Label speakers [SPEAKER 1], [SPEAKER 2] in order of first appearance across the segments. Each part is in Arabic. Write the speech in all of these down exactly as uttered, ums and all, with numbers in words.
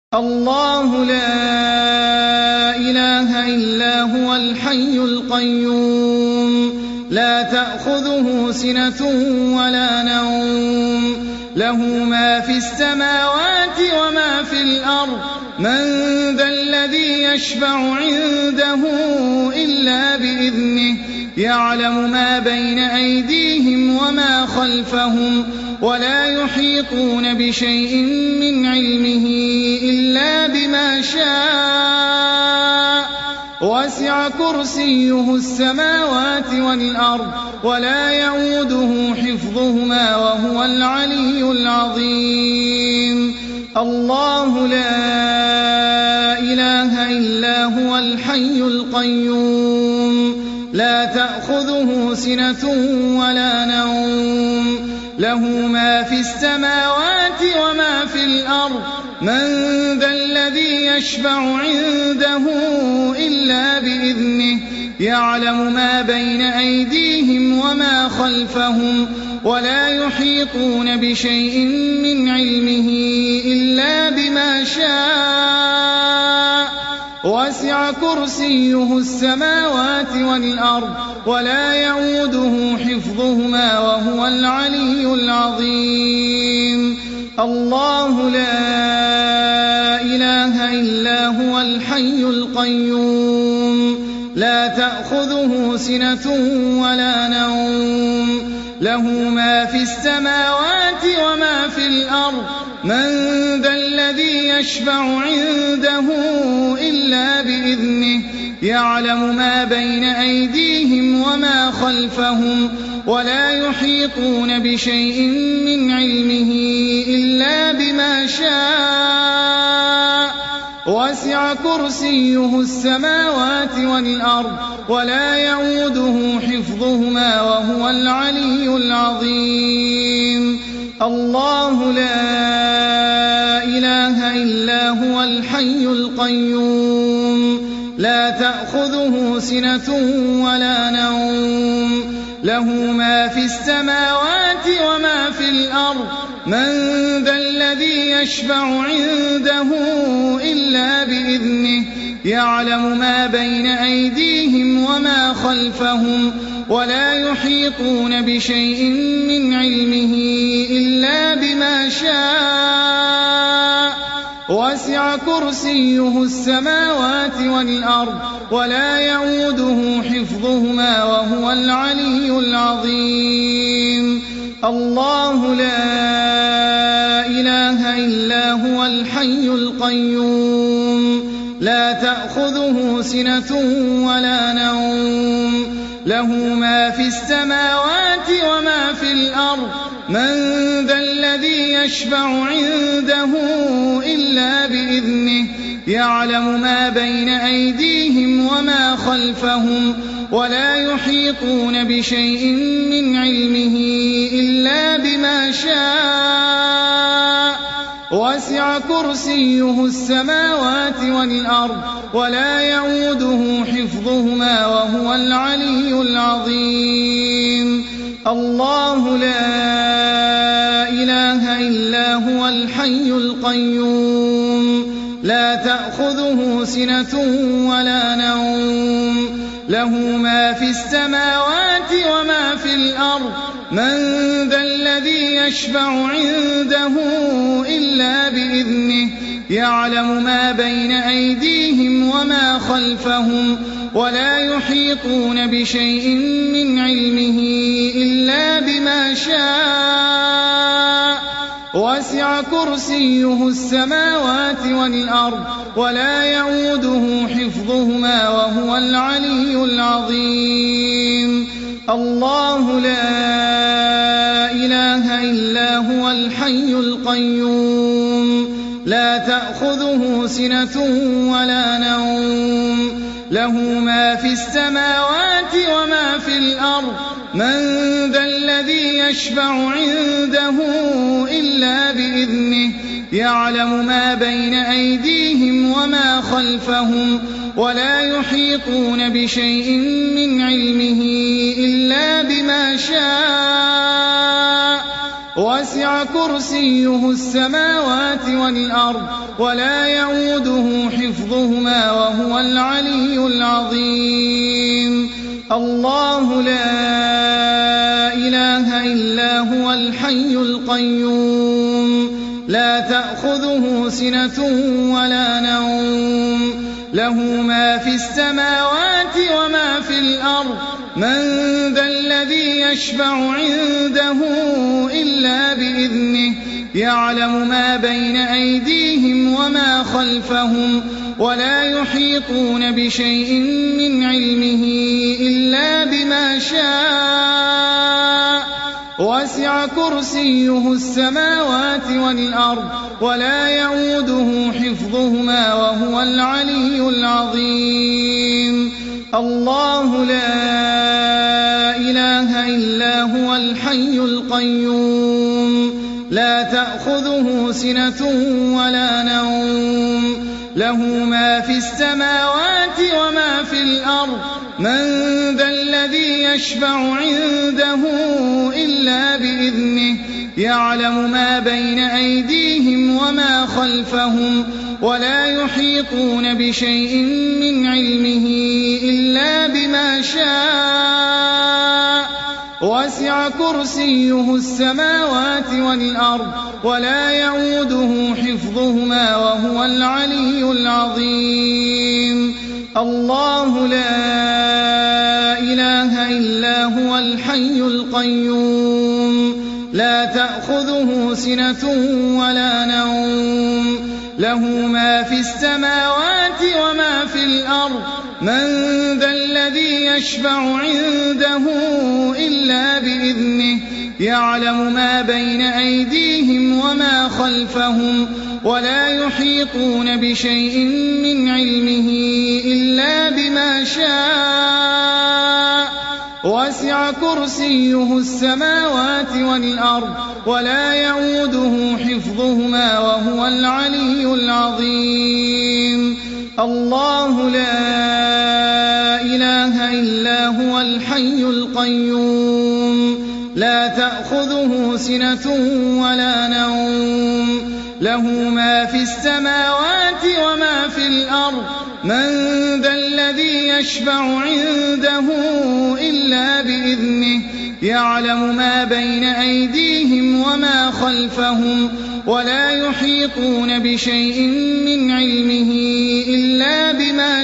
[SPEAKER 1] الله لا إله إلا هو الحي القيوم لا تأخذه سنة ولا نوم له ما في السماوات وما في الأرض من ذا الذي يشفع عنده إلا بإذنه يعلم ما بين أيديهم وما خلفهم ولا يحيطون بشيء من علمه إلا بما شاء وسع كرسيه السماوات والأرض ولا يئوده حفظهما وهو العلي العظيم الله لا إله إلا هو الحي القيوم لا تأخذه سنة ولا نوم له ما في السماوات وما في الأرض من ذا الذي يشفع عنده إلا بإذنه يعلم ما بين أيديهم وما خلفهم ولا يحيطون بشيء من علمه إلا بما شاء وسع كرسيه السماوات والأرض ولا يئوده حفظهما وهو العلي العظيم الله لا إله إلا هو الحي القيوم لا تأخذه سنة ولا نوم له ما في السماوات وما في الأرض من ذا الذي يشفع عنده إلا بإذنه يعلم ما بين أيديهم وما خلفهم ولا يحيطون بشيء من علمه إلا بما شاء وسع كرسيه السماوات والأرض ولا يئوده حفظهما وهو العلي العظيم الله لا إله إلا هو الحي القيوم لا تأخذه سنة ولا نوم له ما في السماوات وما في الأرض من ذا الذي يشفع عنده إلا بإذنه يعلم ما بين أيديهم وما خلفهم ولا يحيطون بشيء من علمه إلا بما شاء وسع كرسيه السماوات والأرض ولا يئوده حفظهما وهو العلي العظيم الله لا إله إلا هو الحي القيوم لا تأخذه سنة ولا نوم له ما في السماوات وما في الأرض من ذا الذي يشفع عنده إلا بإذنه يعلم ما بين أيديهم وما خلفهم ولا يحيطون بشيء من علمه إلا بما شاء وسع كرسيه السماوات والأرض ولا يئوده حفظهما وهو العلي العظيم الله لا إله إلا هو الحي القيوم لا تأخذه سنة ولا نوم له ما في السماوات وما في الأرض من ذا الذي يشفع عنده إلا بإذنه يعلم ما بين أيديهم وما خلفهم ولا يحيطون بشيء من علمه إلا بما شاء وسع كرسيه السماوات والأرض ولا يئوده حفظهما وهو العلي العظيم الله لا إله إلا هو الحي القيوم لا تأخذه سنة ولا نوم له ما في السماوات وما في الأرض من ذا الذي يشفع عنده إلا بإذنه يعلم ما بين أيديهم وما خلفهم ولا يحيطون بشيء من علمه إلا بما شاء وسع كرسيه السماوات والأرض ولا يئوده حفظهما وهو العلي العظيم الله لا إله إلا هو الحي القيوم لا تأخذه سنة ولا نوم له ما في السماوات وما في الأرض من ذا الذي يشفع عنده إلا بإذنه يعلم ما بين أيديهم وما خلفهم ولا يحيطون بشيء من علمه إلا بما شاء وسع كرسيه السماوات والأرض ولا يئوده حفظهما وهو العلي العظيم الله لا إله إلا هو الحي القيوم لا تأخذه سنة ولا نوم له ما في السماوات وما في الأرض من ذا الذي يشفع عنده إلا بإذنه يعلم ما بين أيديهم وما خلفهم ولا يحيطون بشيء من علمه إلا بما شاء وسع كرسيه السماوات والأرض ولا يئوده حفظهما وهو العلي العظيم الله لا إله إلا هو الحي القيوم لا تأخذه سنة ولا نوم له ما في السماوات وما في الأرض من ذا الذي يشفع عنده إلا بإذنه يعلم ما بين أيديهم وما خلفهم ولا يحيطون بشيء من علمه إلا بما شاء وسع كرسيه السماوات والأرض ولا يئوده حفظهما وهو العلي العظيم الله لا إله إلا هو الحي القيوم لا تأخذه سنة ولا نوم له ما في السماوات وما في الأرض من ذا الذي يشفع عنده إلا بإذنه يعلم ما بين أيديهم وما خلفهم ولا يحيطون بشيء من علمه إلا بما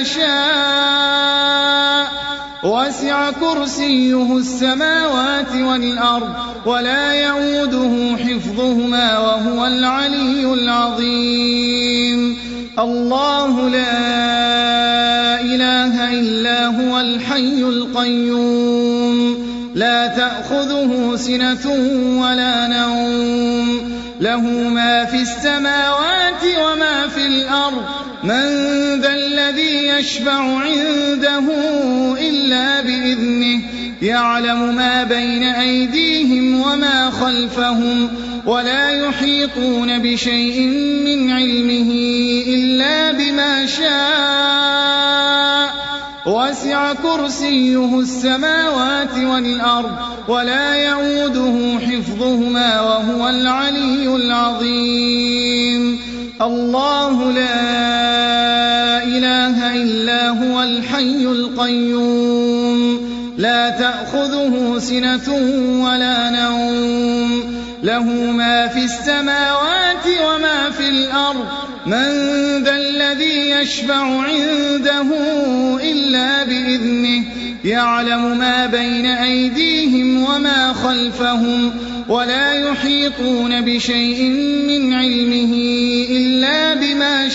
[SPEAKER 1] شاء وسع كرسيه السماوات والأرض ولا يئوده حفظهما وهو العلي العظيم الله لا إله إلا هو الحي القيوم لا تأخذه سنة ولا نوم له ما في السماوات وما في الأرض من ذا الذي يشفع عنده إلا بإذنه يعلم ما بين أيديهم وما خلفهم ولا يحيطون بشيء من علمه إلا بما شاء وسع كرسيه السماوات والأرض ولا يئوده حفظهما وهو العلي العظيم الله لا إله إلا هو الحي القيوم لا تأخذه سنة ولا نوم له ما في السماوات وما في الأرض من ذا الذي يشفع عنده إلا بإذنه يعلم ما بين أيديهم وما خلفهم ولا يحيطون بشيء من علمه إلا بما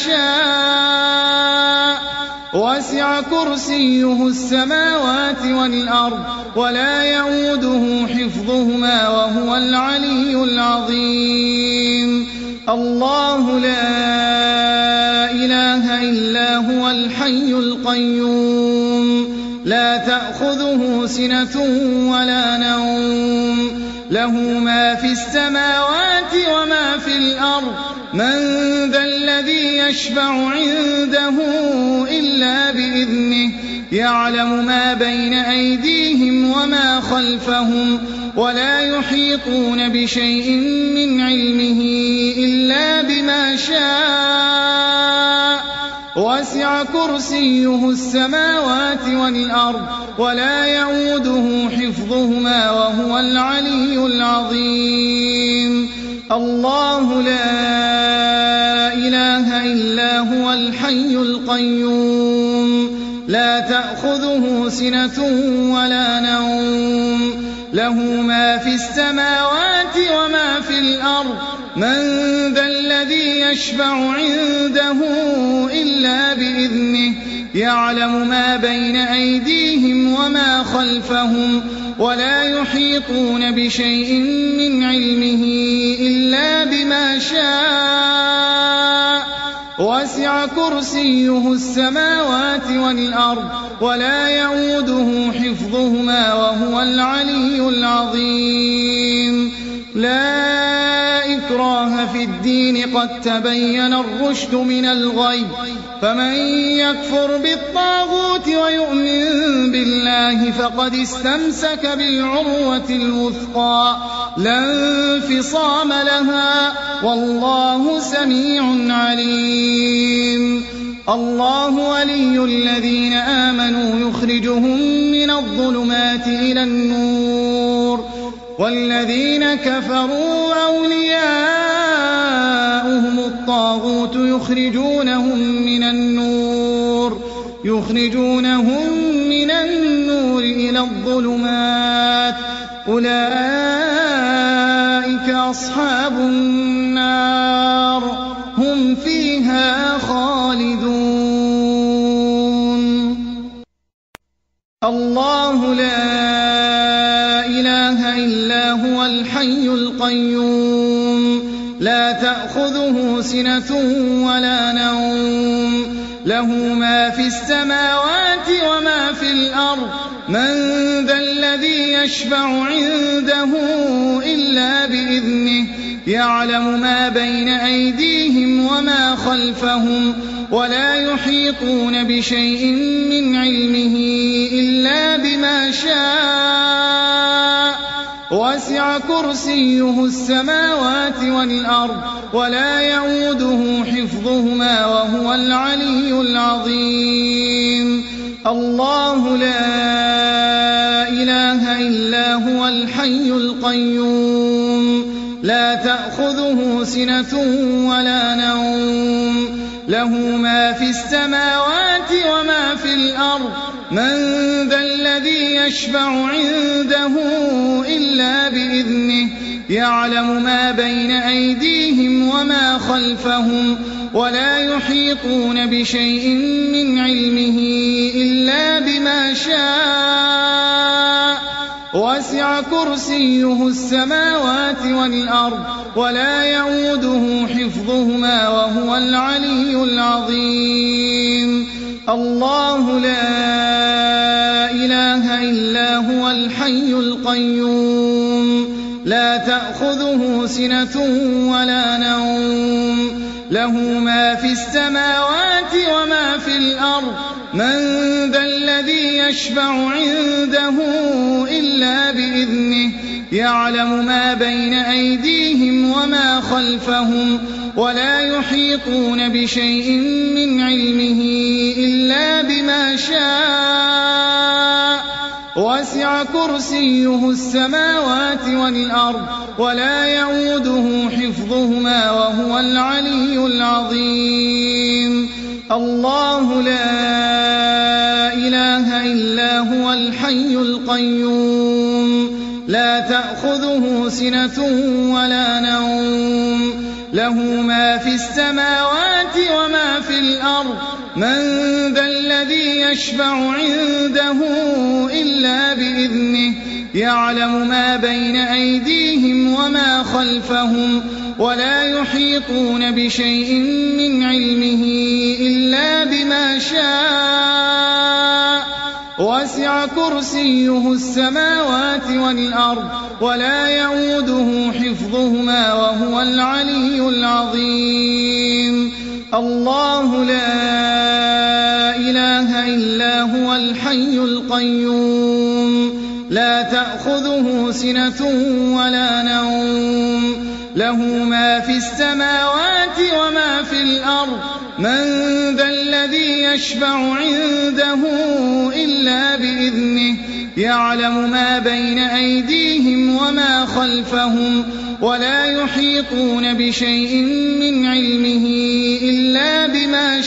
[SPEAKER 1] شاء وسع كرسيه السماوات والأرض ولا يئوده حفظهما وهو العلي العظيم الله لا إله إلا هو الحي القيوم لا تأخذه سنة ولا نوم له ما في السماوات وما في الأرض من ذا الذي يشفع عنده إلا بإذنه يعلم ما بين أيديهم وما خلفهم ولا يحيطون بشيء من علمه إلا بما شاء وسع كرسيه السماوات والأرض ولا يئوده حفظهما وهو العلي العظيم الله لا إله إلا هو الحي القيوم لا تأخذه سنة ولا نوم له ما في السماوات وما في الأرض من ذا الذي يشفع عنده إلا بإذنه يعلم ما بين أيديهم وما خلفهم ولا يحيطون بشيء من علمه إلا بما شاء وسع كرسيه السماوات والأرض ولا يئوده حفظهما وهو العلي العظيم لا إكراه في الدين قد تبين الرشد من الغي فمن يكفر بالطاغوت ويؤمن بالله فقد استمسك بالعروة الوثقى لا انفصام لها والله سميع عليم الله ولي الذين آمنوا يخرجهم من الظلمات إلى النور والذين كفروا أولياؤهم الطاغوت يخرجونهم من النور يخرجونهم من النور إلى الظلمات أولئك أصحاب النار هم فيها خالدون الله لا إله إلا هو الحي القيوم لا تأخذه سنة ولا نوم له ما في السماوات وما في الأرض من ذا الذي يشفع عنده إلا بإذنه يعلم ما بين أيديهم وما خلفهم ولا يحيطون بشيء من علمه إلا بما شاء وسع كرسيه السماوات والأرض ولا يئوده حفظهما وهو العلي العظيم الله لا إله إلا هو الحي القيوم لا تأخذه سنة ولا نوم له ما في السماوات وما في الأرض من ذا الذي يشفع عنده إلا بإذنه يعلم ما بين أيديهم وما خلفهم ولا يحيطون بشيء من علمه إلا بما شاء وسع كرسيه السماوات والأرض ولا يئوده حفظهما وهو العلي العظيم الله لا إله إلا هو الحي القيوم لا تأخذه سنة ولا نوم له ما في السماوات وما في الأرض من ذا الذي يشفع عنده إلا بإذنه يعلم ما بين أيديهم وما خلفهم ولا يحيطون بشيء من علمه إلا بما شاء وسع كرسيه السماوات والأرض ولا يئوده حفظهما وهو العلي العظيم الله لا إله إلا هو الحي القيوم لا تأخذه سنة ولا نوم له ما في السماوات وما في الأرض من ذا الذي يشفع عنده إلا بإذنه يعلم ما بين أيديهم وما خلفهم ولا يحيطون بشيء من علمه إلا بما شاء وسع كرسيه السماوات والأرض ولا يئوده حفظهما وهو العلي العظيم الله لا إله إلا هو الحي القيوم لا تأخذه سنة ولا نوم له ما في السماوات وما في الأرض من ذا الذي يشفع عنده إلا بإذنه يعلم ما بين أيديهم وما خلفهم ولا يحيطون بشيء من علمه إلا بما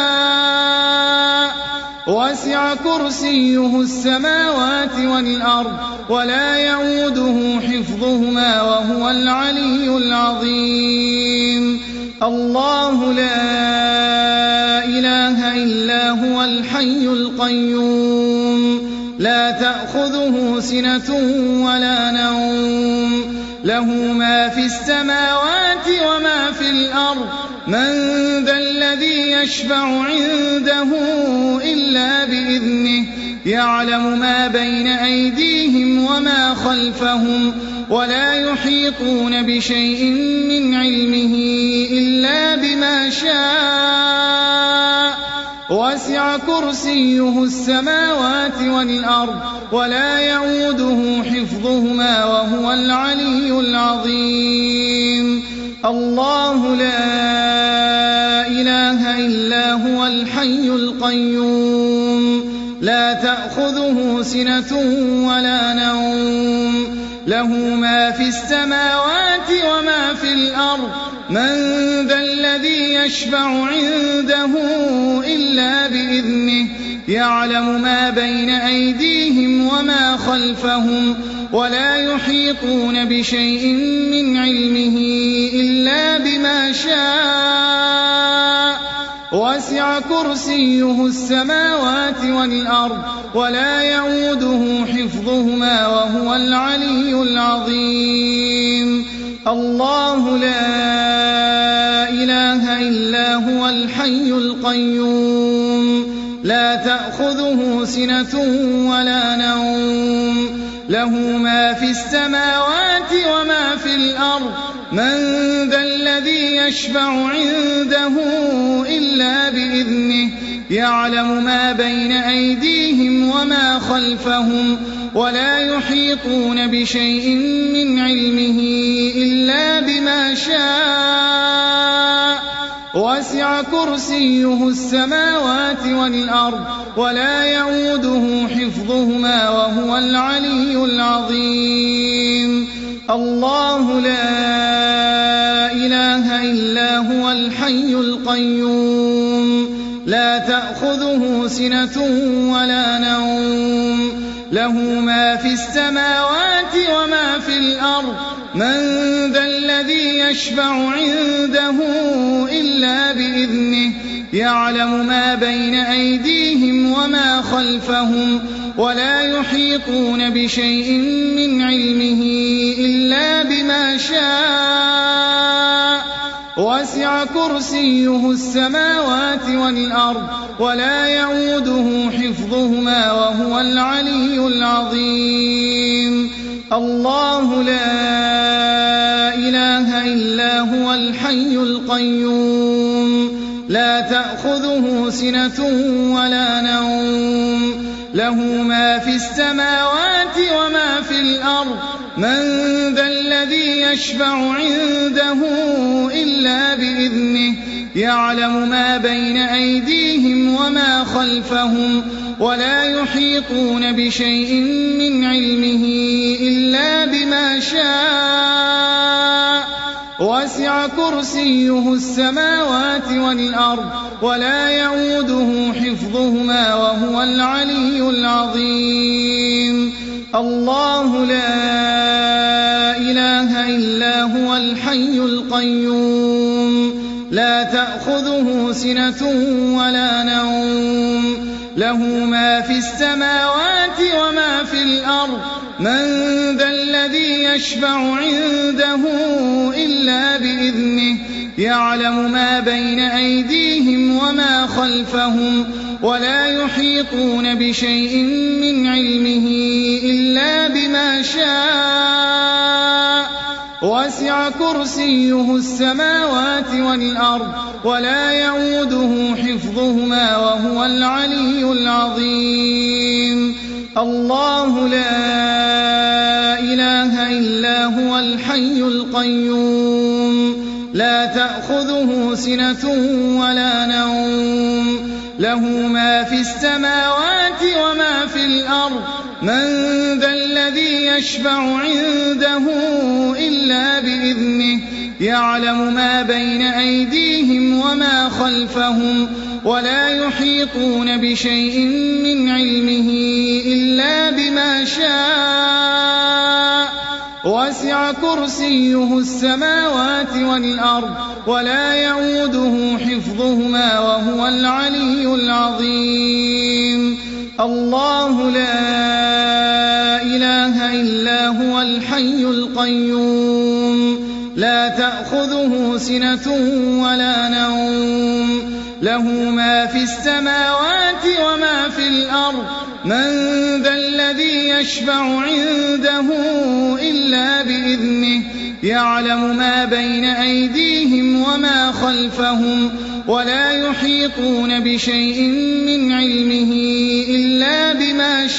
[SPEAKER 1] شاء وسع كرسيه السماوات والأرض ولا يؤوده حفظهما وهو العلي العظيم الله لا إله إلا هو الحي القيوم لا تأخذه سنة ولا نوم له ما في السماوات وما في الأرض من ذا الذي يشفع عنده إلا بإذنه يعلم ما بين أيديهم وما خلفهم ولا يحيطون بشيء من علمه إلا بما شاء وسع كرسيه السماوات والأرض ولا يؤوده حفظهما وهو العلي العظيم الله لا إله إلا هو الحي القيوم لا تأخذه سنة ولا نوم له ما في السماوات وما في الأرض من ذا الذي يشفع عنده إلا بإذنه يعلم ما بين أيديهم وما خلفهم ولا يحيطون بشيء من علمه إلا بما شاء وسع كرسيه السماوات والأرض ولا يؤوده حفظهما وهو العلي العظيم الله لا إله إلا هو الحي القيوم لا تأخذه سنة ولا نوم له ما في السماوات وما في الأرض من ذا الذي يشفع عنده إلا بإذنه يعلم ما بين أيديهم وما خلفهم ولا يحيطون بشيء من علمه إلا بما شاء وسع كرسيه السماوات والأرض ولا يؤوده حفظهما وهو العلي العظيم الله لا إله إلا هو الحي القيوم لا تأخذه سنة ولا نوم له ما في السماوات وما في الأرض من ذا الذي يشفع عنده إلا بإذنه يعلم ما بين أيديهم وما خلفهم ولا يحيطون بشيء من علمه إلا بما شاء وسع كرسيه السماوات والأرض ولا يؤوده حفظهما وهو العلي العظيم الله لا إله إلا هو الحي القيوم لا تأخذه سنة ولا نوم له ما في السماوات وما في الأرض من ذا الذي يشفع عنده إلا بإذنه يعلم ما بين أيديهم وما خلفهم ولا يحيطون بشيء من علمه إلا بما شاء وسع كرسيه السماوات والأرض ولا يؤوده حفظهما وهو العلي العظيم الله لا إله إلا هو الحي القيوم لا تأخذه سنة ولا نوم له ما في السماوات وما في الأرض من ذا الذي يشفع عنده إلا بإذنه يعلم ما بين أيديهم وما خلفهم ولا يحيطون بشيء من علمه إلا بما شاء وسع كرسيه السماوات والأرض ولا يؤوده حفظهما وهو العلي العظيم الله لا الحي القيوم لا تأخذه سنة ولا نوم له ما في السماوات وما في الأرض من ذا الذي يشفع عنده إلا بإذنه يعلم ما بين أيديهم وما خلفهم ولا يحيطون بشيء من علمه إلا بما شاء وسع كرسيه السماوات والأرض ولا يعوده حفظهما وهو العلي العظيم الله لا إله إلا هو الحي القيوم لا تأخذه سنة ولا نوم له ما في السماوات وما في الأرض من ذا الذي يشفع عنده إلا بإذنه يعلم ما بين أيديهم وما خلفهم ولا يحيطون بشيء من علمه إلا بما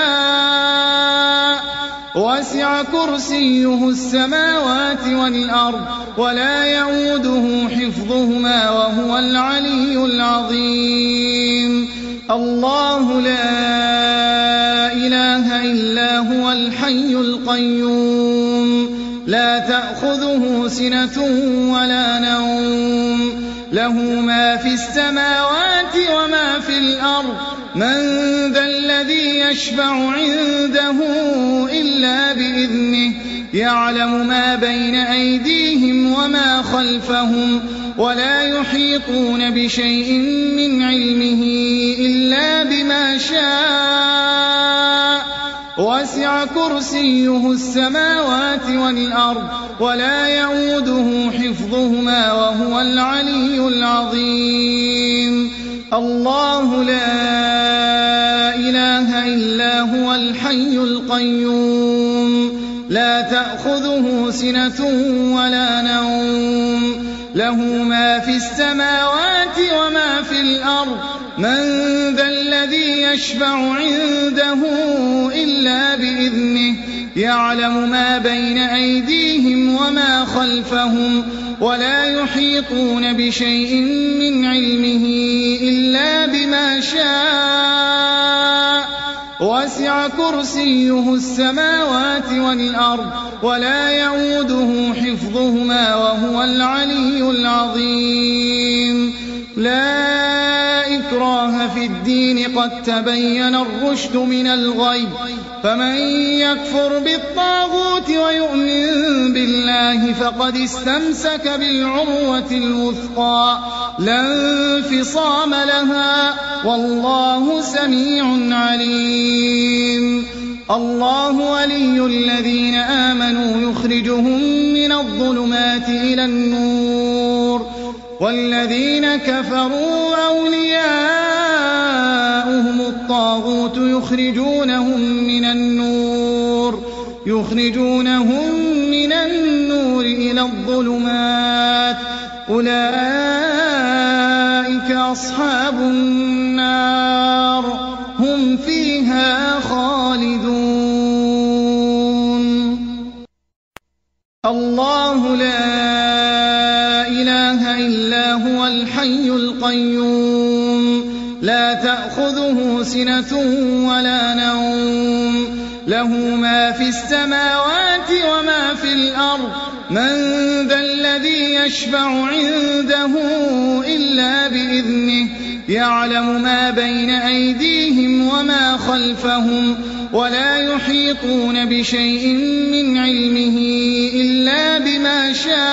[SPEAKER 1] شاء وسع كرسيه السماوات والأرض ولا يعوده حفظهما وهو العلي العظيم الله لا إله إلا هو الحي القيوم لا تأخذه سنة ولا نوم له ما في السماوات وما في الأرض من ذا الذي يشفع عنده إلا بإذنه يعلم ما بين أيديهم وما خلفهم ولا يحيطون بشيء من علمه إلا بما شاء وسع كرسيه السماوات والأرض ولا يعوده حفظهما وهو العلي العظيم الله لا إله إلا هو الحي القيوم لا تأخذه سنة ولا نوم له ما في السماوات وما في الأرض من ذا الذي يشفع عنده إلا بإذنه يعلم ما بين أيديهم وما خلفهم ولا يحيطون بشيء من علمه إلا بما شاء وسع كرسيه السماوات والأرض ولا يعوده حفظهما وهو العلي العظيم لا إكراه في الدين قد تبين الرشد من الغي فمن يكفر بالطاغوت ويؤمن بالله فقد استمسك بالعروة الوثقى لا انفصام لها والله سميع عليم الله ولي الذين آمنوا يخرجهم من الظلمات إلى النور والذين كفروا أولياؤهم الطاغوت يخرجونهم من النور يخرجونهم من النور إلى الظلمات أولئك أصحاب النار هم فيها خالدون الله لا إله إلا هو الحي القيوم لا تأخذه سنة ولا نوم له ما في السماوات وما في الأرض من ذا الذي يشفع عنده إلا بإذنه يعلم ما بين أيديهم وما خلفهم ولا يحيطون بشيء من علمه إلا بما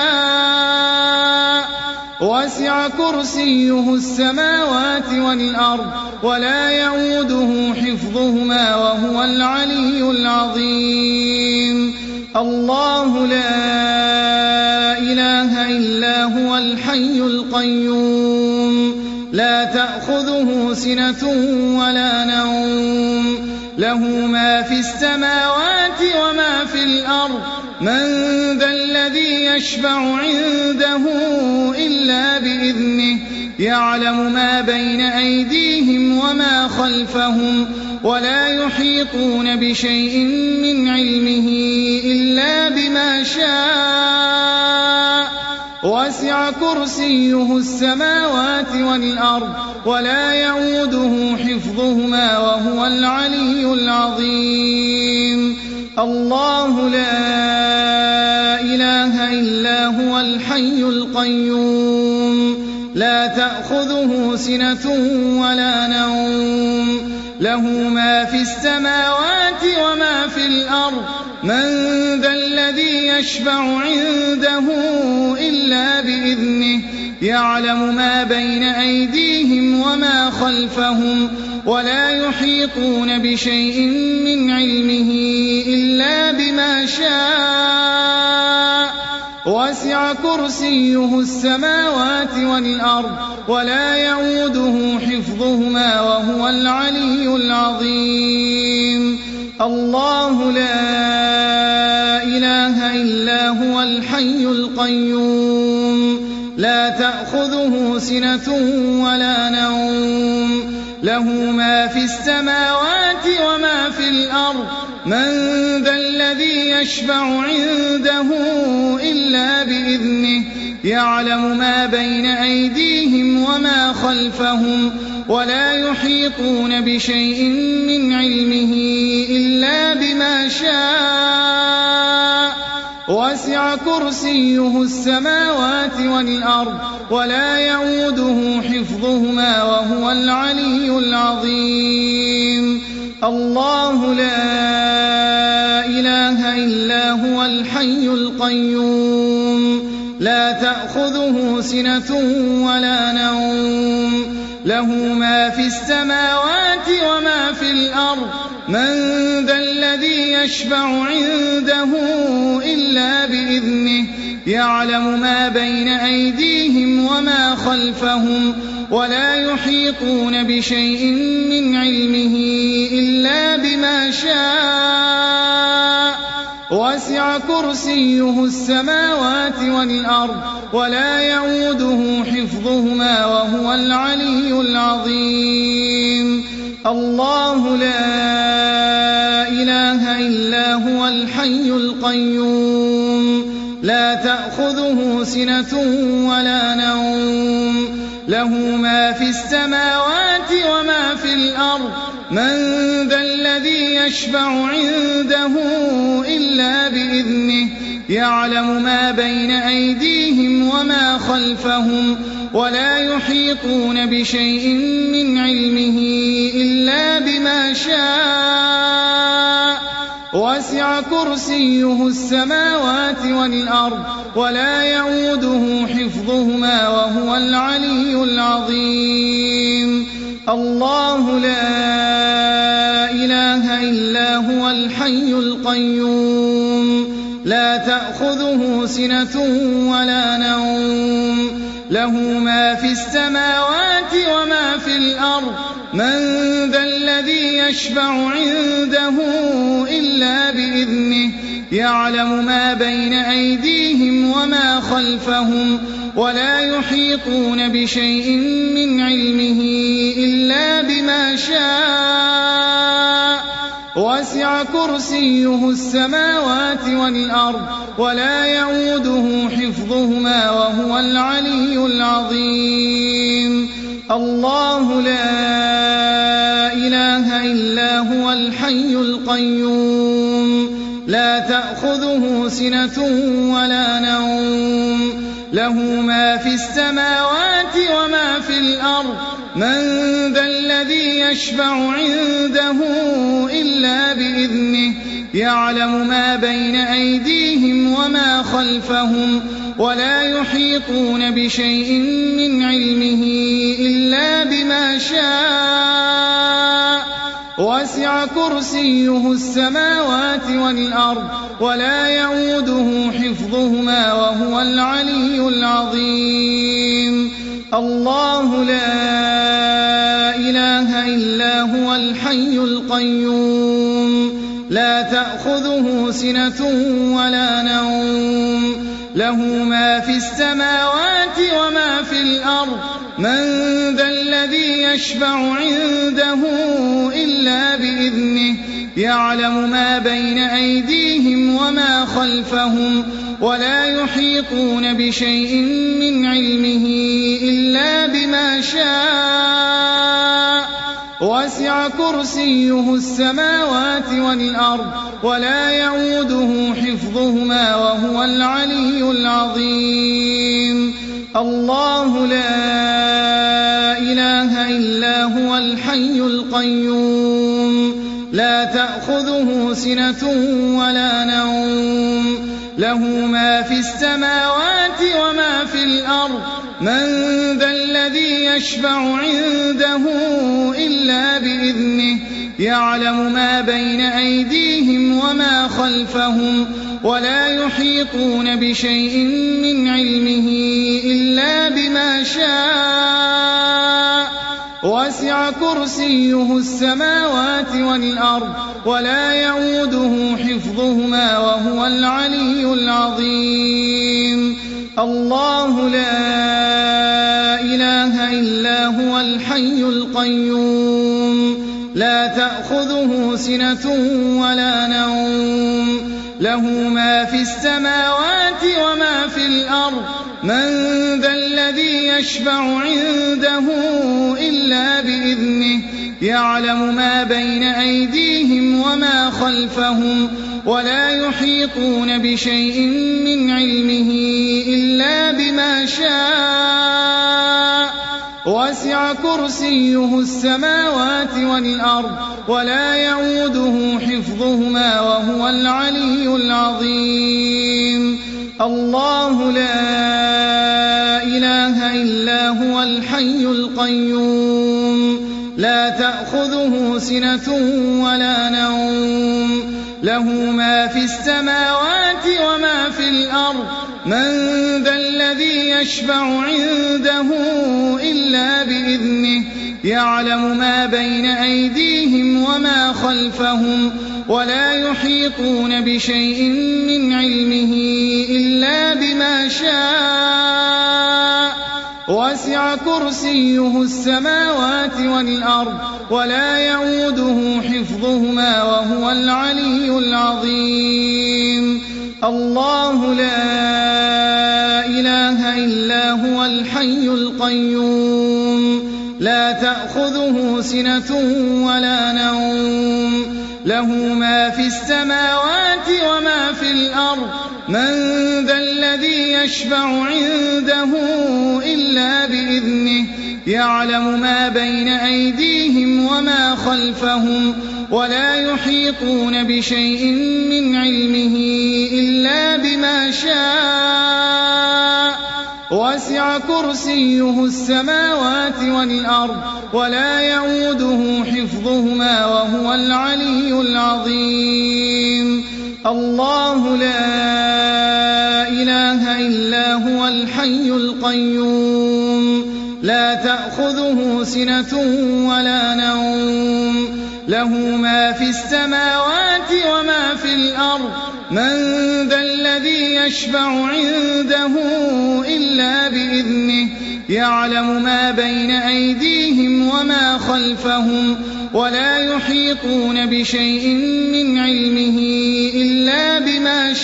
[SPEAKER 1] شاء وسع كرسيه السماوات والأرض ولا يعوده حفظهما وهو العلي العظيم الله لا إله إلا هو الحي القيوم لا تأخذه سنة ولا نوم له ما في السماوات وما في الأرض من ذا الذي يشفع عنده إلا بإذنه يعلم ما بين أيديهم وما خلفهم ولا يحيطون بشيء من علمه إلا بما شاء وسع كرسيه السماوات والأرض ولا يئوده حفظهما وهو العلي العظيم الله لا إله إلا هو الحي القيوم لا تأخذه سنة ولا نوم له ما في السماوات وما في الأرض من ذا الذي يشفع عنده إلا بإذنه يعلم ما بين أيديهم وما خلفهم ولا يحيطون بشيء من علمه إلا بما شاء وسع كرسيه السماوات والأرض ولا يئوده حفظهما وهو العلي العظيم الله لا إله إلا هو الحي القيوم لا تأخذه سنة ولا نوم له ما في السماوات وما في الأرض من ذا الذي يشفع عنده إلا بإذنه يعلم ما بين أيديهم وما خلفهم ولا يحيطون بشيء من علمه إلا بما شاء وسع كرسيه السماوات والأرض ولا يئوده حفظهما وهو العلي العظيم الله لا إله إلا هو الحي القيوم لا تأخذه سنة ولا نوم له ما في السماوات وما في الأرض من ذا الذي يشفع عنده إلا بإذنه يعلم ما بين أيديهم وما خلفهم ولا يحيطون بشيء من علمه إلا بما شاء وسع كرسيه السماوات والأرض ولا يئوده حفظهما وهو العلي العظيم الله لا إله إلا هو الحي القيوم لا تأخذه سنة ولا نوم له ما في السماوات وما في الأرض من ذا الذي يشفع عنده إلا بإذنه يعلم ما بين أيديهم وما خلفهم ولا يحيطون بشيء من علمه إلا بما شاء وسع كرسيه السماوات والأرض ولا يئوده حفظهما وهو العلي العظيم الله لا إله إلا هو الحي القيوم لا تأخذه سنة ولا نوم له ما في السماوات وما في الأرض من ذا الذي يشفع عنده إلا بإذنه يعلم ما بين أيديهم وما خلفهم ولا يحيطون بشيء من علمه إلا بما شاء وسع كرسيه السماوات والأرض ولا يئوده حفظهما وهو العلي العظيم الله لا إله إلا هو الحي القيوم لا تأخذه سنة ولا نوم له ما في السماوات وما في الأرض من ذا الذي يشفع عنده إلا بإذنه يعلم ما بين أيديهم وما خلفهم ولا يحيطون بشيء من علمه إلا بما شاء وسع كرسيه السماوات والأرض ولا يئوده حفظهما وهو العلي العظيم الله لا إله إلا هو الحي القيوم لا تأخذه سنة ولا نوم له ما في السماوات وما في الأرض من ذا الذي يشفع عنده إلا بإذنه يعلم ما بين أيديهم وما خلفهم ولا يحيطون بشيء من علمه إلا بما شاء وسع كرسيه السماوات والأرض ولا يعوده حفظهما وهو العلي العظيم الله لا إله إلا هو الحي القيوم لا تأخذه سنة ولا نوم له ما في السماوات وما في الأرض من ذا الذي يشفع عنده إلا بإذنه يعلم ما بين أيديهم وما خلفهم ولا يحيطون بشيء من علمه إلا بما شاء وسع كرسيه السماوات والأرض ولا يعوده حفظهما وهو العلي العظيم الله لا إله إلا هو الحي القيوم لا تأخذه سنة ولا نوم له ما في السماوات وما في الأرض من ذا الذي يشفع عنده إلا بإذنه يعلم ما بين أيديهم وما خلفهم ولا يحيطون بشيء من علمه إلا بما شاء وسع كرسيه السماوات والأرض ولا يعوده حفظهما وهو العلي العظيم الله لا إله إلا هو الحي القيوم لا تأخذه سنة ولا نوم له ما في السماوات وما في الأرض من ذا الذي يشفع عنده إلا بإذنه يعلم ما بين أيديهم وما خلفهم ولا يحيطون بشيء من علمه إلا بما شاء وسع كرسيه السماوات والأرض ولا يعوده حفظهما وهو العلي العظيم الله لا إله إلا هو الحي القيوم لا تأخذه سنة ولا نوم له ما في السماوات وما في الأرض من ذا الذي يشفع عنده إلا بإذنه يعلم ما بين أيديهم وما خلفهم ولا يحيطون بشيء من علمه إلا بما شاء وسع كرسيه السماوات والأرض ولا يعوده حفظهما وهو العلي العظيم الله لا إله إلا هو الحي القيوم لا تأخذه سنة ولا نوم له ما في السماوات وما في الأرض من ذا الذي يشفع عنده إلا بإذنه يعلم ما بين أيديهم وما خلفهم ولا يحيطون بشيء من علمه إلا بما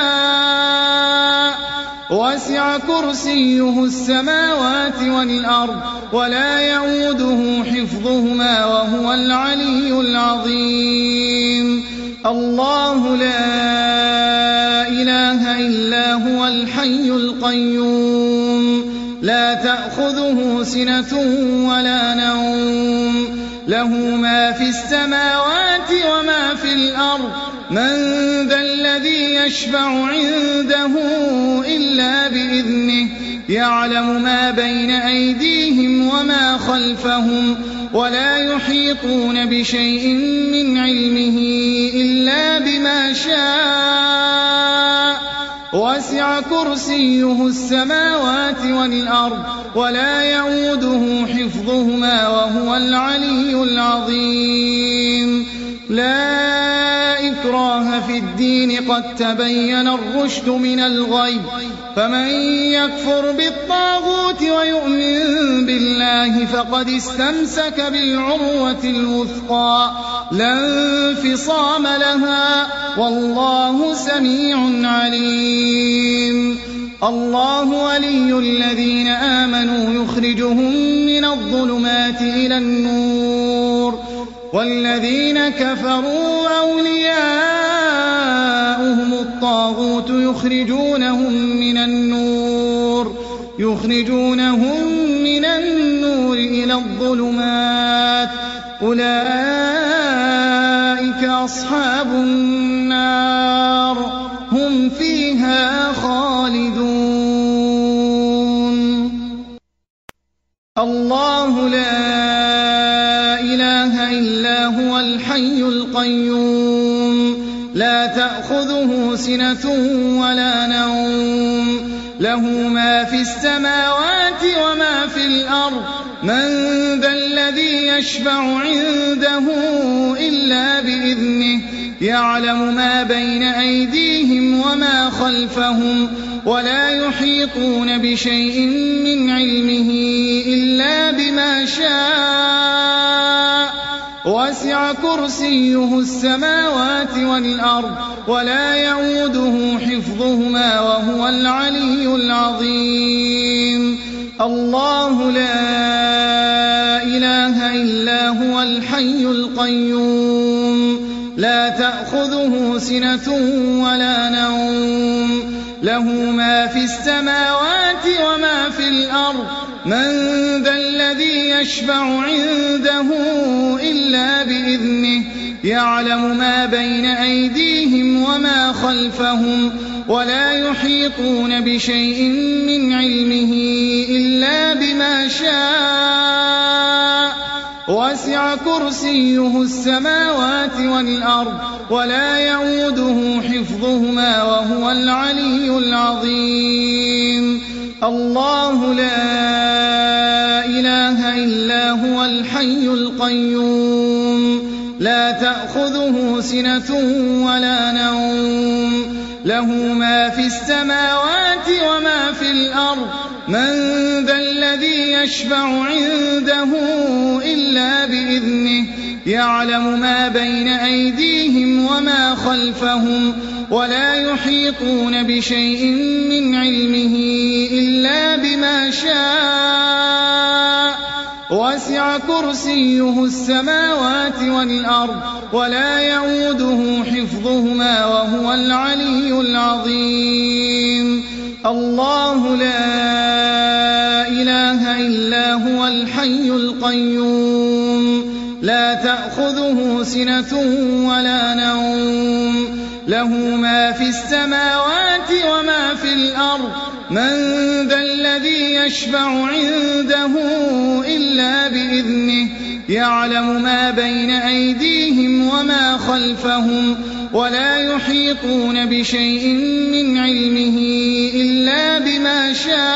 [SPEAKER 1] شاء وسع كرسيه السماوات والأرض ولا يعوده حفظهما وهو العلي العظيم الله لا إله إلا هو الحي القيوم لا تأخذه سنة ولا نوم له ما في السماوات وما في الأرض من ذا الذي يشفع عنده إلا بإذنه يعلم ما بين أيديهم وما خلفهم ولا يحيطون بشيء من علمه إلا بما شاء وسع كرسيه السماوات والأرض ولا يعوده حفظهما وهو العلي العظيم لا إكراه في الدين قد تبين الرشد من الغي، فمن يكفر بالطاغوت ويؤمن بالله فقد استمسك بالعروة الوثقى لا انفصام لها، والله سميع عليم. الله ولي الذين آمنوا يخرجهم من الظلمات إلى النور، والذين كفروا أولياؤهم الطاغوت يخرجونهم من النور يخرجونهم من النور إلى الظلمات، أولئك أصحاب النار هم فيها خالدون. الله لا إله إلا هو الحي القيوم، لا تأخذه سنة ولا نوم، له ما في السماوات وما في الأرض، من ذا الذي يشفع عنده إلا بإذنه، يعلم ما بين أيديهم وما خلفهم، ولا يحيطون بشيء من علمه إلا بما شاء، وسع كرسيه السماوات والأرض ولا يؤوده حفظهما وهو العلي العظيم. الله لا إله إلا هو الحي القيوم، لا تأخذه سنة ولا نوم، له ما في السماوات وما في الأرض، من ذا الذي يشفع عنده إلا بإذنه، يعلم ما بين أيديهم وما خلفهم، ولا يحيطون بشيء من علمه إلا بما شاء، وسع كرسيه السماوات والأرض ولا يؤوده حفظهما وهو العلي العظيم. الله لا إله إلا هو الحي القيوم، لا تأخذه سنة ولا نوم، له ما في السماوات وما في الأرض، من ذا الذي يشفع عنده إلا بإذنه، يعلم ما بين أيديهم وما خلفهم، ولا يحيطون بشيء من علمه إلا بما شاء، وسع كرسيه السماوات والأرض ولا يؤوده حفظهما وهو العلي العظيم. الله لا إله إلا هو الحي القيوم، لا تأخذه سنة ولا نوم، له ما في السماوات وما في الأرض، من ذا الذي يشفع عنده إلا بإذنه، يعلم ما بين أيديهم وما خلفهم، ولا يحيطون بشيء من علمه إلا بما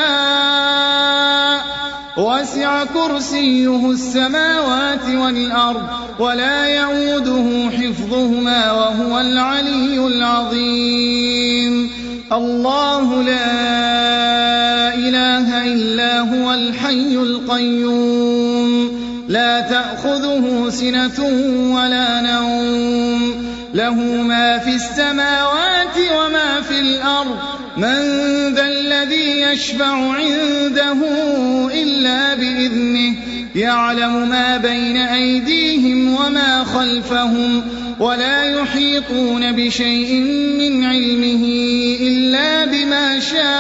[SPEAKER 1] شاء، وسع كرسيه السماوات والأرض ولا يؤوده حفظهما وهو العلي العظيم. الله لا إله إلا هو الحي القيوم، لا تأخذه سنة ولا نوم، له ما في السماوات وما في الأرض، من ذا الذي يشفع عنده إلا بإذنه، يعلم ما بين أيديهم وما خلفهم، ولا يحيطون بشيء من علمه إلا بما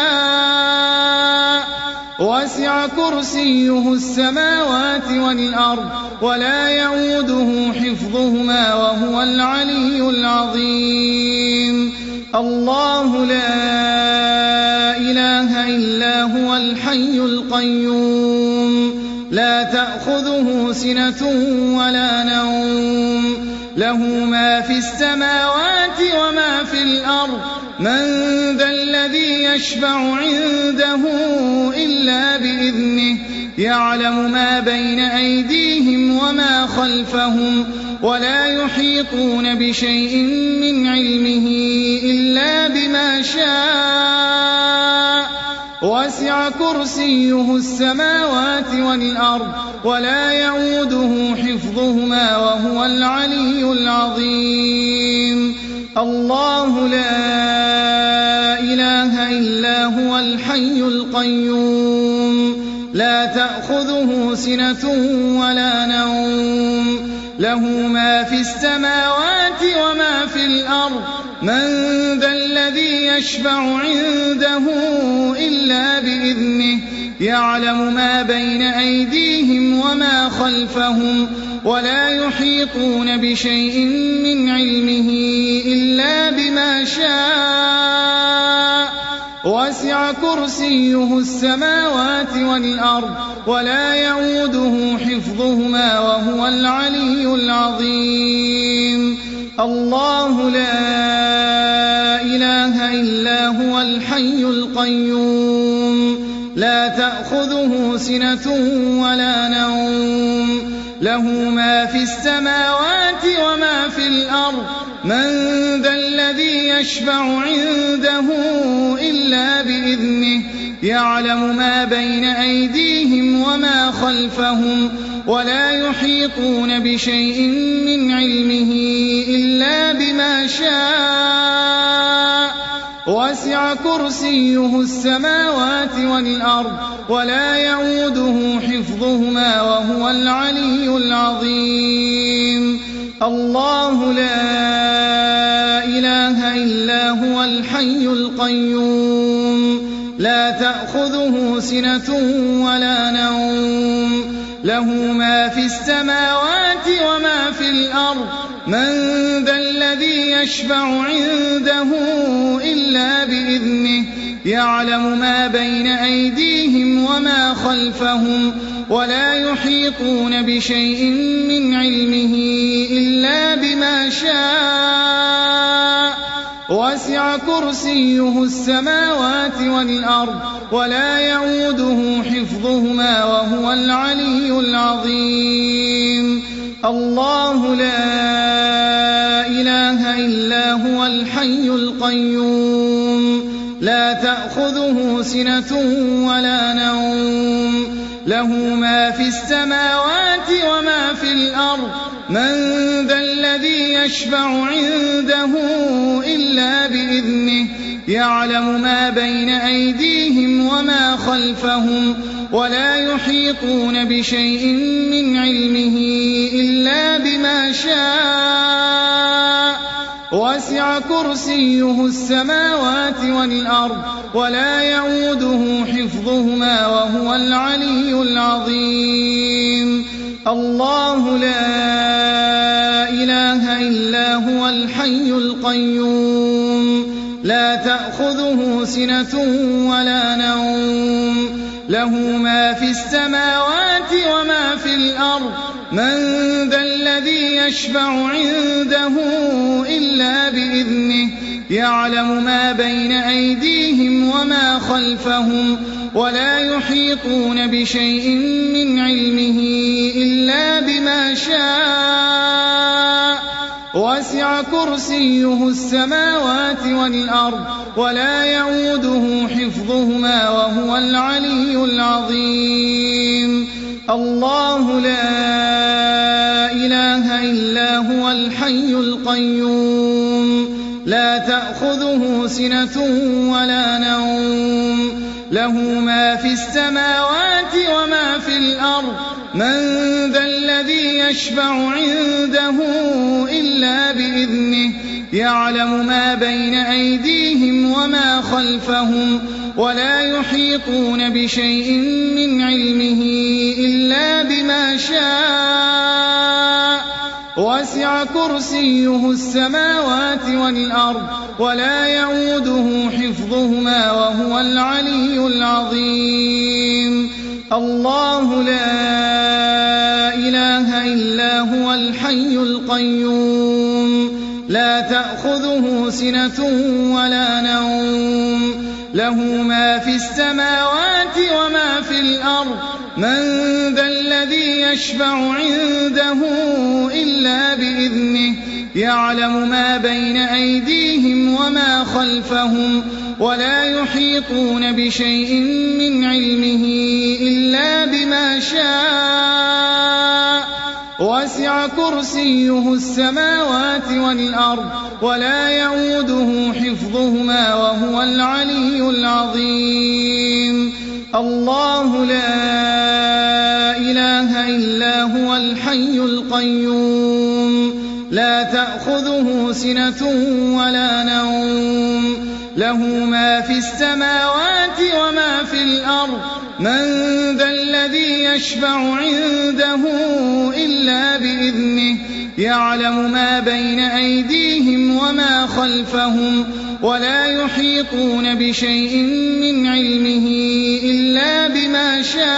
[SPEAKER 1] شاء، وسع كرسيه السماوات والأرض ولا يؤوده حفظهما وهو العلي العظيم. الله لا إله إلا هو الحي القيوم، لا تأخذه سنة ولا نوم، له ما في السماوات وما في الأرض، من ذا الذي يشفع عنده إلا بإذنه، يعلم ما بين أيديهم وما خلفهم، ولا يحيطون بشيء من علمه إلا بما شاء وسع كرسيه السماوات والأرض ولا يئوده حفظهما وهو العلي العظيم الله لا إله إلا هو الحي القيوم لا تأخذه سنة ولا نوم له ما في السماوات وما في الأرض من ذا الذي يشفع عنده إلا بإذنه يعلم ما بين أيديهم وما خلفهم ولا يحيطون بشيء من علمه إلا بما شاء وسع كرسيه السماوات والأرض ولا يئوده حفظهما وهو العلي العظيم الله لا إله إلا هو الحي القيوم لا تأخذه سنة ولا نوم له ما في السماوات وما في الأرض من ذا الذي يشفع عنده إلا بإذنه يعلم ما بين أيديهم وما خلفهم ولا يحيطون بشيء من علمه إلا بما شاء وسع كرسيه السماوات والأرض ولا يئوده حفظهما وهو العلي العظيم الله لا إله إلا هو الحي القيوم لا تأخذه سنة ولا نوم له ما في السماوات وما في الأرض من ذا الذي يشفع عنده إلا بإذنه يعلم ما بين أيديهم وما خلفهم ولا يحيطون بشيء من علمه إلا بما شاء وسع كرسيه السماوات والأرض ولا يئوده حفظهما وهو العلي العظيم الله لا إله إلا هو الحي القيوم لا تأخذه سنة ولا نوم له ما في السماوات وما في الأرض من ذا الذي يشفع عنده إلا بإذنه يعلم ما بين أيديهم وما خلفهم ولا يحيطون بشيء من علمه إلا بما شاء وسع كرسيه السماوات والأرض ولا يئوده حفظهما وهو العلي العظيم الله لا إله إلا هو الحي القيوم لا تأخذه سنة ولا نوم له ما في السماوات وما في الأرض من ذا الذي يشفع عنده إلا بإذنه يعلم ما بين أيديهم وما خلفهم ولا يحيطون بشيء من علمه إلا بما شاء وسع كرسيه السماوات والأرض ولا يئوده حفظهما وهو العلي العظيم الله لا إله إلا هو الحي القيوم لا تأخذه سنة ولا نوم له ما في السماوات وما في الأرض من ذا الذي يشفع عنده إلا بإذنه يعلم ما بين أيديهم وما خلفهم ولا يحيطون بشيء من علمه إلا بما شاء وسع كرسيه السماوات والأرض ولا يئوده حفظهما وهو العلي العظيم الله لا إله إلا هو الحي القيوم لا تأخذه سنة ولا نوم له ما في السماوات وما في الأرض من ذا الذي الذي يشفع عنده إلا بإذنه يعلم ما بين أيديهم وما خلفهم ولا يحيطون بشيء من علمه إلا بما شاء وسع كرسيه السماوات والأرض ولا يئوده حفظهما وهو العلي العظيم الله لا إله إلا هو الحي القيوم لا تأخذه سنة ولا نوم له ما في السماوات وما في الأرض من ذا الذي يشفع عنده إلا بإذنه يعلم ما بين أيديهم وما خلفهم ولا يحيطون بشيء من علمه إلا بما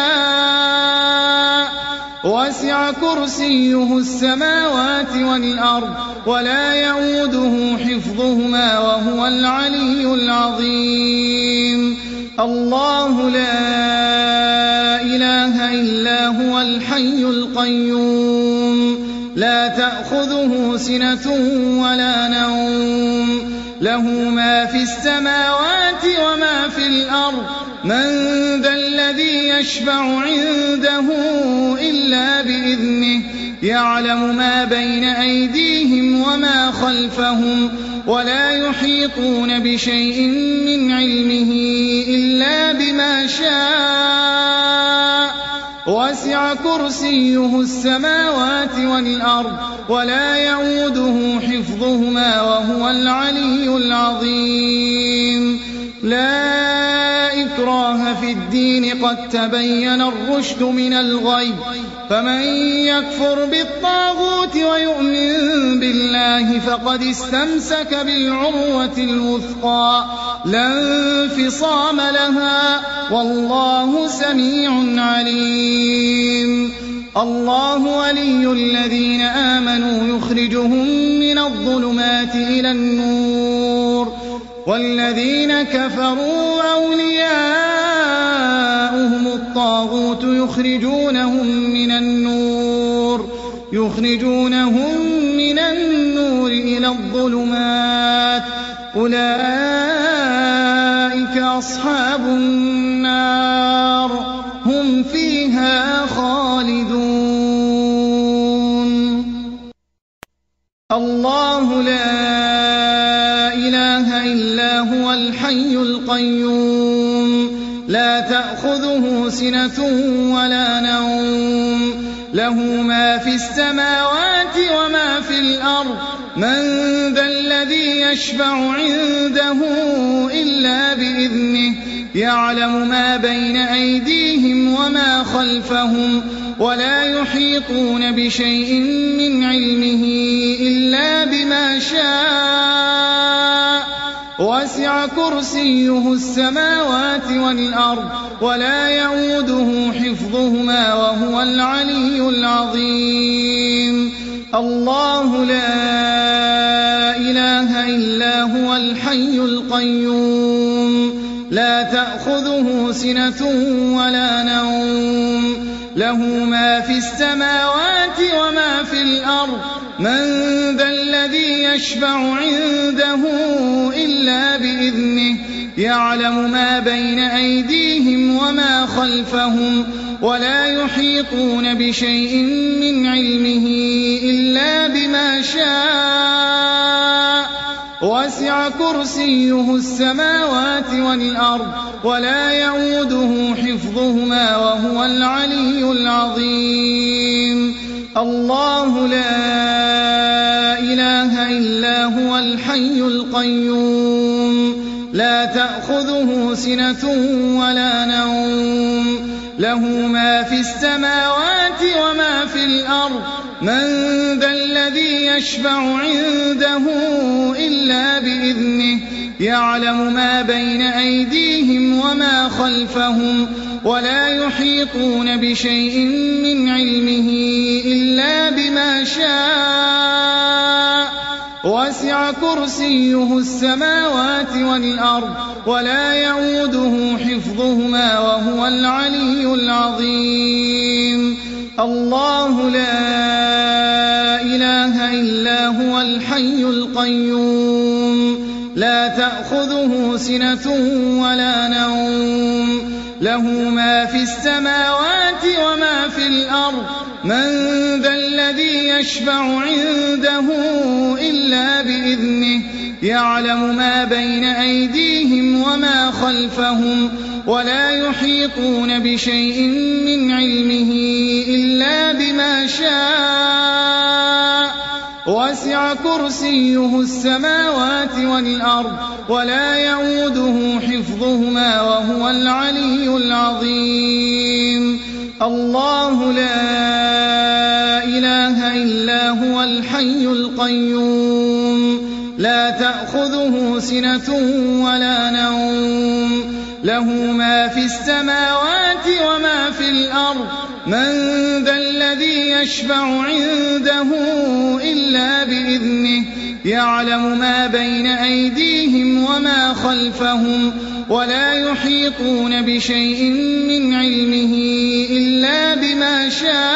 [SPEAKER 1] شاء وسع كرسيه السماوات والأرض ولا يئوده حفظهما وهو العلي العظيم الله لا إله إلا هو الحي القيوم لا تأخذه سنة ولا نوم له ما في السماوات وما في الأرض من ذا الذي يشفع عنده إلا بإذنه يعلم ما بين أيديهم وما خلفهم ولا يحيطون بشيء من علمه إلا بما شاء وسع كرسيه السماوات والأرض ولا يئوده حفظهما وهو العلي العظيم لا إكراه في الدين قد تبين الرشد من الغي فمن يكفر بالطاغوت ويؤمن بالله فقد استمسك بالعروة الوثقى لا انفصام لها والله سميع عليم الله ولي الذين آمنوا يخرجهم من الظلمات إلى النور والذين كفروا أولياؤهم الطاغوت يخرجونهم من النور يخرجونهم من النور إلى الظلمات أولئك أصحاب النار هم فيها خالدون الله لا إله إلا هو الحي القيوم لا تأخذه سنة ولا نوم له ما في السماوات وما في الأرض من ذا الذي يشفع عنده إلا بإذنه يعلم ما بين أيديهم وما خلفهم ولا يحيطون بشيء من علمه إلا بما شاء وسع كرسيه السماوات والأرض ولا يئوده حفظهما وهو العلي العظيم الله لا إله إلا هو الحي القيوم لا تأخذه سنة ولا نوم له ما في السماوات وما في الأرض من ذا الذي يشفع عنده إلا بإذنه يعلم ما بين أيديهم وما خلفهم ولا يحيطون بشيء من علمه إلا بما شاء وسع كرسيه السماوات والأرض ولا يئوده حفظهما وهو العلي العظيم الله لا إله إلا هو الحي القيوم لا تأخذه سنة ولا نوم له ما في السماوات وما في الأرض من ذا الذي يشفع عنده إلا بإذنه يعلم ما بين أيديهم وما خلفهم ولا يحيطون بشيء من علمه إلا بما شاء وسع كرسيه السماوات والأرض ولا يئوده حفظهما وهو العلي العظيم الله لا إله إلا هو الحي القيوم لا تأخذه سنة ولا نوم له ما في السماوات وما في الأرض من ذا الذي يشفع عنده إلا بإذنه يعلم ما بين أيديهم وما خلفهم ولا يحيطون بشيء من علمه إلا بما شاء وسع كرسيه السماوات والأرض ولا يئوده حفظهما وهو العلي العظيم الله لا إله إلا هو الحي القيوم لا تأخذه سنة ولا نوم له ما في السماوات وما في الأرض من ذا الذي يشفع عنده إلا بإذنه يعلم ما بين أيديهم وما خلفهم ولا يحيطون بشيء من علمه إلا بما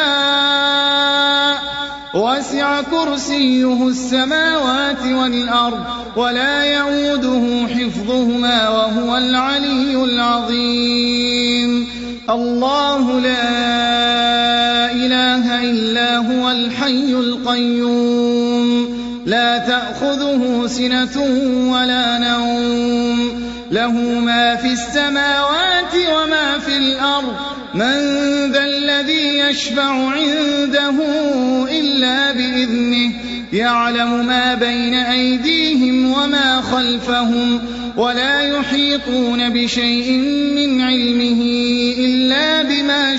[SPEAKER 1] شاء وسع كرسيه السماوات والأرض ولا يئوده حفظهما وهو العلي العظيم الله لا إله إلا هو الحي القيوم لا تأخذه سنة ولا نوم له ما في السماوات وما في الأرض من ذا الذي يشفع عنده إلا بإذنه يعلم ما بين أيديهم وما خلفهم ولا يحيطون بشيء من علمه إلا بما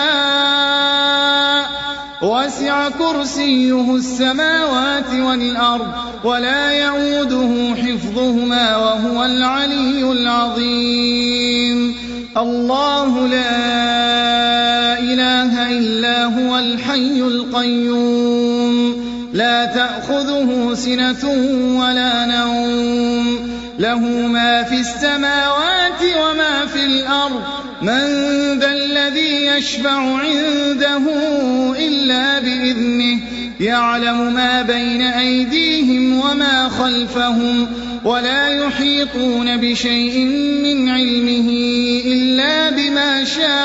[SPEAKER 1] شاء وسع كرسيه السماوات والأرض ولا يئوده حفظهما وهو العلي العظيم الله لا إله إلا هو الحي القيوم لا تأخذه سنة ولا نوم له ما في السماوات وما في الأرض من ذا الذي يشفع عنده إلا بإذنه يعلم ما بين أيديهم وما خلفهم ولا يحيطون بشيء من علمه إلا بما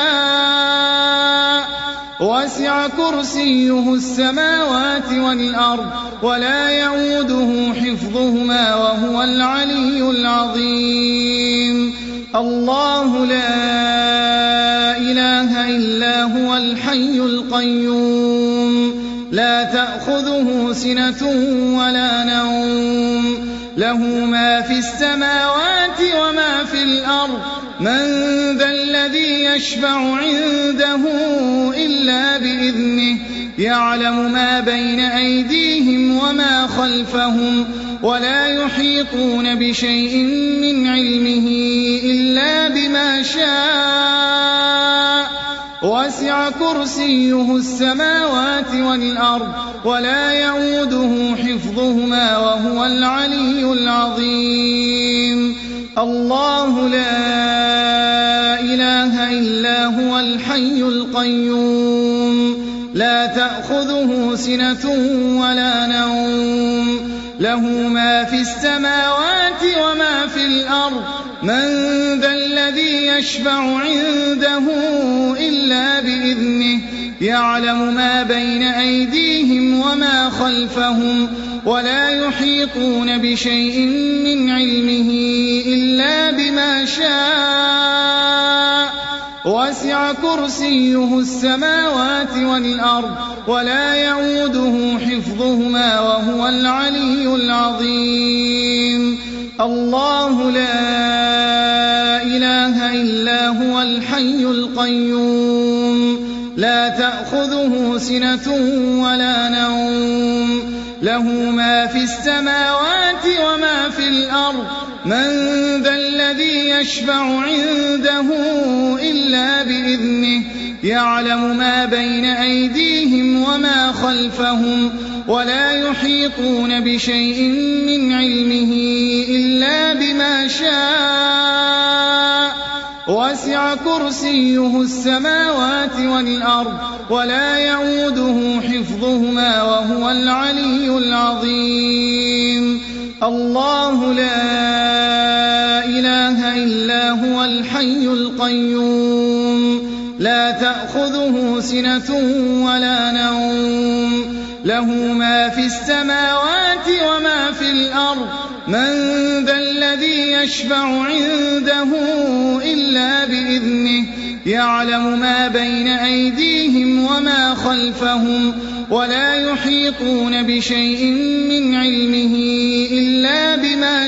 [SPEAKER 1] شاء وسع كرسيه السماوات والأرض ولا يئوده حفظهما وهو العلي العظيم الله لا إله إلا هو الحي القيوم لا تأخذه سنة ولا نوم له ما في السماوات وما في الأرض من ذا الذي يشفع عنده إلا بإذنه يعلم ما بين أيديهم وما خلفهم ولا يحيطون بشيء من علمه إلا بما شاء وسع كرسيه السماوات والأرض ولا يئوده حفظهما وهو العلي العظيم الله لا إله إلا هو الحي القيوم لا تأخذه سنة ولا نوم له ما في السماوات وما في الأرض من ذا الذي يشفع عنده إلا بإذنه يعلم ما بين أيديهم وما خلفهم ولا يحيطون بشيء من علمه إلا بما شاء وسع كرسيه السماوات والأرض ولا يئوده حفظهما وهو العلي العظيم الله لا إله إلا هو الحي القيوم لا تأخذه سنة ولا نوم له ما في السماوات وما في الأرض من ذا الذي يشفع عنده إلا بإذنه يعلم ما بين أيديهم وما خلفهم ولا يحيطون بشيء من علمه إلا بما شاء وسع كرسيه السماوات والأرض ولا يعوده حفظهما وهو العلي العظيم الله لا إله إلا هو الحي القيوم لا تأخذه سنة ولا نوم له ما في السماوات وما في الأرض من ذا الذي يشفع عنده إلا بإذنه يعلم ما بين أيديهم وما خلفهم ولا يحيطون بشيء من علمه إلا بما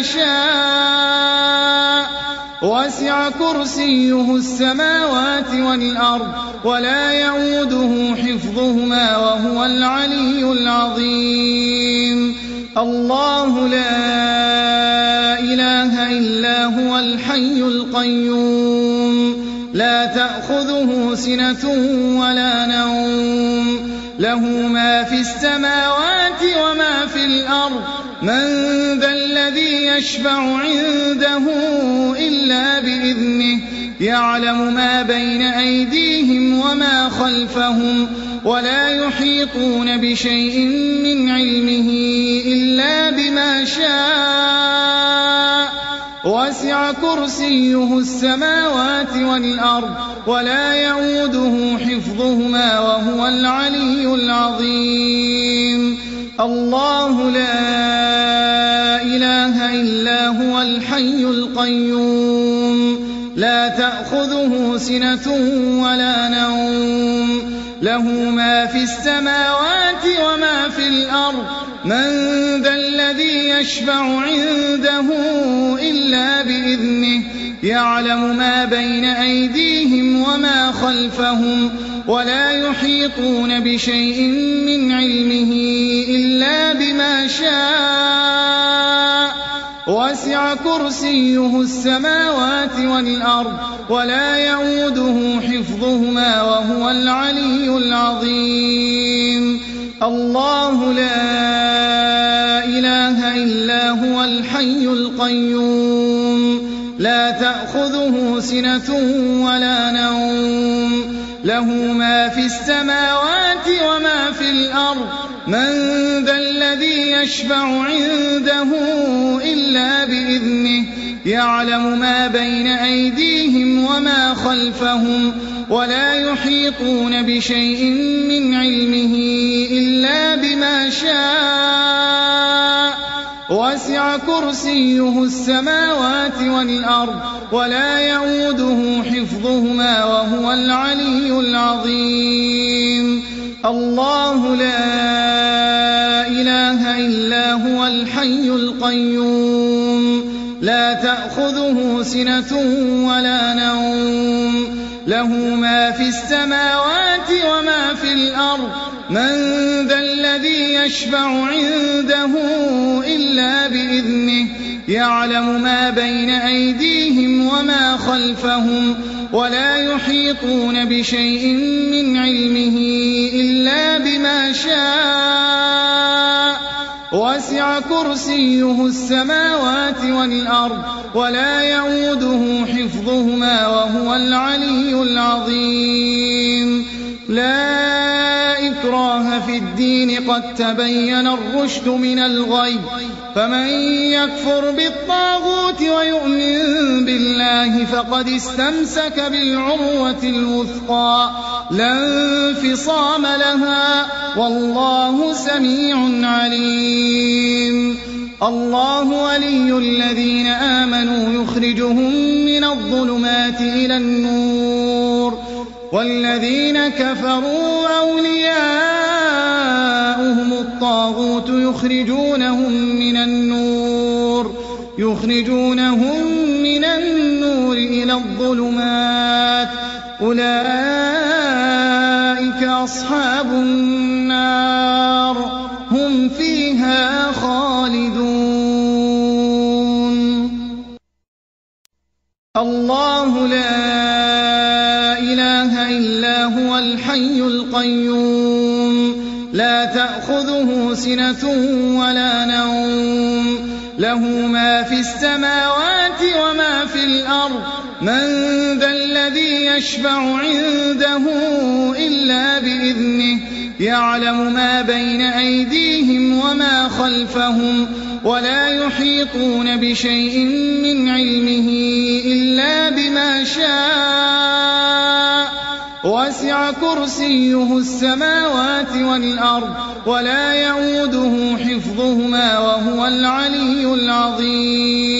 [SPEAKER 1] شاء وسع كرسيه السماوات والأرض ولا يعوده حفظهما وهو العلي العظيم الله لا إله إلا هو الحي القيوم لا تأخذه سنة ولا نوم له ما في السماوات وما في الأرض من ذا الذي يشفع عنده إلا بإذنه يعلم ما بين أيديهم وما خلفهم ولا يحيطون بشيء من علمه إلا بما شاء وسع كرسيه السماوات والأرض ولا يعوده حفظهما وهو العلي العظيم الله لا إله إلا هو الحي القيوم لا تأخذه سنة ولا نوم له ما في السماوات وما في الأرض من ذا الذي يشفع عنده إلا بإذنه يعلم ما بين أيديهم وما خلفهم ولا يحيطون بشيء من علمه إلا بما شاء وسع كرسيه السماوات والأرض ولا يعوده حفظهما وهو العلي العظيم الله لا إله إلا هو الحي القيوم لا تأخذه سنة ولا نوم له ما في السماوات وما في الأرض من ذا الذي يشفع عنده إلا بإذنه يعلم ما بين أيديهم وما خلفهم ولا يحيطون بشيء من علمه إلا بما شاء وسع كرسيه السماوات والأرض ولا يعوده حفظهما وهو العلي العظيم الله لا إله إلا هو الحي القيوم لا تأخذه سنة ولا نوم له ما في السماوات وما في الأرض من ذا الذي يشفع عنده إلا بإذنه يعلم ما بين أيديهم وما خلفهم ولا يحيطون بشيء من علمه إلا بما شاء وسع كرسيه السماوات والأرض ولا يعوده حفظهما وهو العلي العظيم لا إكراه في الدين قد تبين الرشد من الغي فمن يكفر بالطاغوت ويؤمن بالله فقد استمسك بالعروة الوثقى لا انفصام لها والله سميع عليم الله ولي الذين آمنوا يخرجهم من الظلمات إلى النور والذين كفروا أولياؤهم الطاغوت يخرجونهم من النور يخرجونهم من النور إلى الظلمات أولئك أصحاب النار هم فيها خالدون الله لا إله إلا هو الحي القيوم لا تأخذه سنة ولا نوم له ما في السماوات وما في الأرض من ذا الذي يشفع عنده إلا بإذنه يعلم ما بين أيديهم وما خلفهم ولا يحيطون بشيء من علمه إلا بما شاء وسع كرسيه السماوات والأرض ولا يئوده حفظهما وهو العلي العظيم